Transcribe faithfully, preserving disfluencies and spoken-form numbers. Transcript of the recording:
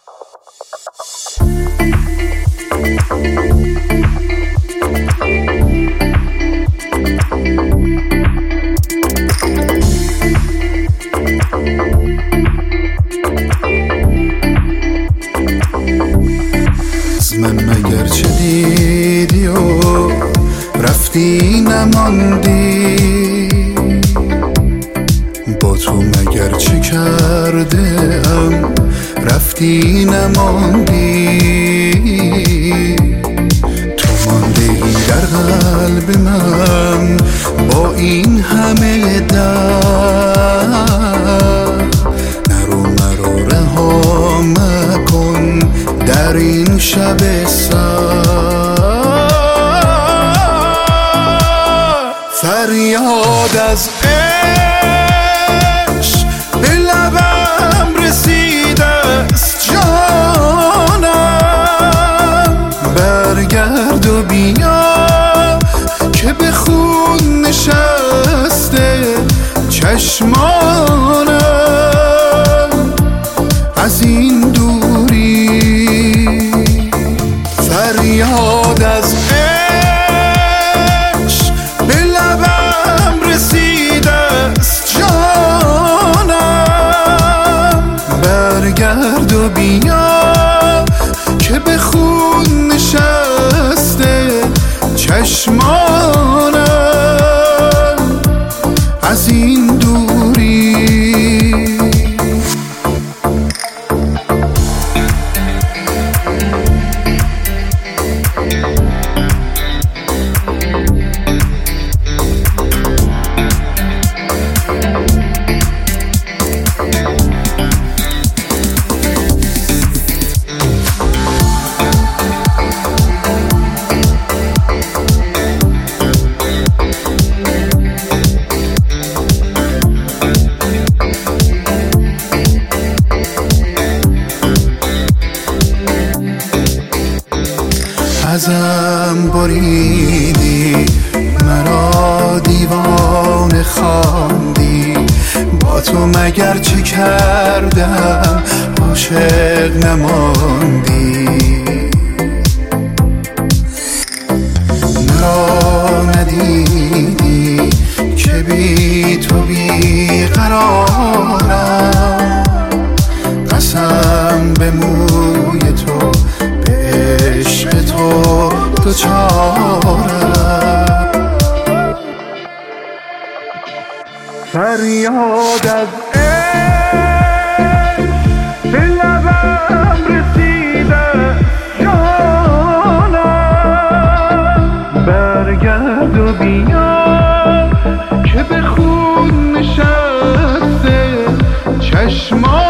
من اگرچه دیدی و رفتی نماندی، با تو مگر چه کرده ام رفتی نماندی، تو مانده ای در قلب من با این همه درد، نرو مرا رها مکن در این شب سرد. فریاد از عشق به لبم رسیده است جانم، برگرد و بیا که به خون نشسته چشمانم از این دوری. فریاد از عشق به لبم رسیده است جانم، برگرد و بیا که به خون نشسته چشمانم از این دوری. ازم بریدی مرا دیوانه خواندی، با تو مگر چه کردم عاشق نماندی، مرا ندیدی که بی تو بی قرارم، قسم به موی تو عشق تو دوچارم. فریاد از عشق به لبم رسیده جانم، برگرد و بیا که به خون نشسته چشمانم